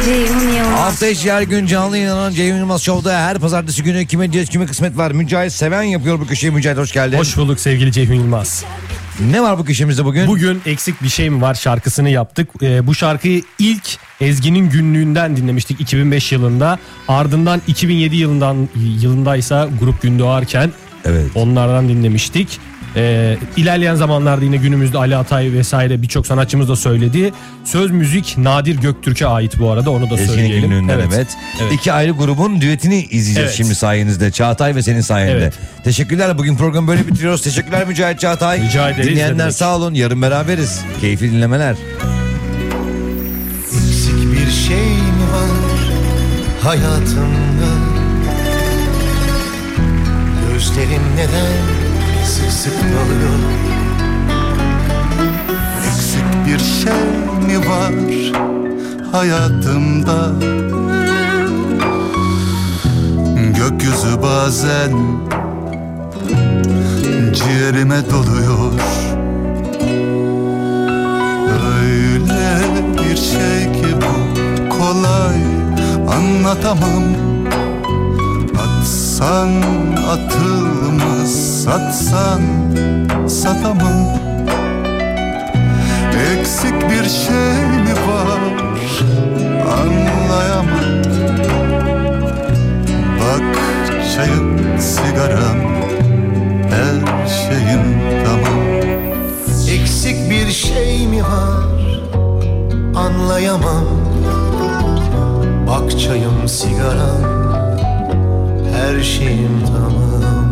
Ceyhun Yılmaz. Hafta içi her gün canlı yayınlanan Ceyhun Yılmaz Show'da her pazartesi günü kime diyeceğiz kime kısmet var. Mücahit Seven yapıyor bu köşeyi. Mücahit hoş geldin. Hoş bulduk sevgili Ceyhun Yılmaz. Ne var bu köşemizde bugün? Bugün eksik bir şey mi var şarkısını yaptık. Bu şarkıyı ilk Ezgi'nin günlüğünden dinlemiştik 2005 yılında. Ardından 2007 yılındaysa Grup Gün Doğarken onlardan dinlemiştik. İlerleyen zamanlarda yine günümüzde Ali Atay vesaire birçok sanatçımız da söyledi. Söz müzik Nadir Göktürk'e ait bu arada, onu da söyleyelim. Günlüğünden evet. İki ayrı grubun düetini izleyeceğiz şimdi sayenizde. Çağatay ve senin sayende. Evet. Teşekkürler. Bugün programı böyle bitiriyoruz. Teşekkürler Mücahit, Çağatay. Rica ederiz. Dinleyenler sağ olun. Yarın beraberiz. Keyifli dinlemeler. Eksik bir şey mi var hayatımda? Gözlerim neden sık sık doluyor? Eksik bir şey mi var hayatımda? Gökyüzü bazen ciğerime doluyor. Öyle bir şey ki bu, kolay anlatamam. Atsan atılmaz, satsan satamam. Eksik bir şey mi var anlayamam. Bak çayım, sigaram, her şeyim tamam. Eksik bir şey mi var anlayamam. Bak çayım, sigaram, her şeyim tamam.